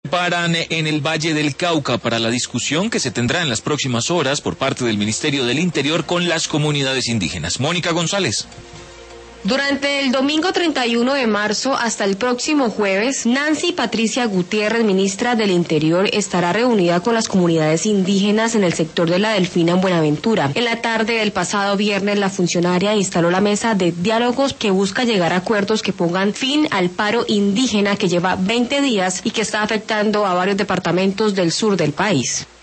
Paran en el Valle del Cauca para la discusión que se tendrá en las próximas horas por parte del Ministerio del Interior con las comunidades indígenas. Mónica González. Durante el domingo 31 de marzo hasta el próximo jueves, Nancy Patricia Gutiérrez, ministra del Interior, estará reunida con las comunidades indígenas en el sector de La Delfina en Buenaventura. En la tarde del pasado viernes, la funcionaria instaló la mesa de diálogos que busca llegar a acuerdos que pongan fin al paro indígena que lleva 20 días y que está afectando a varios departamentos del sur del país.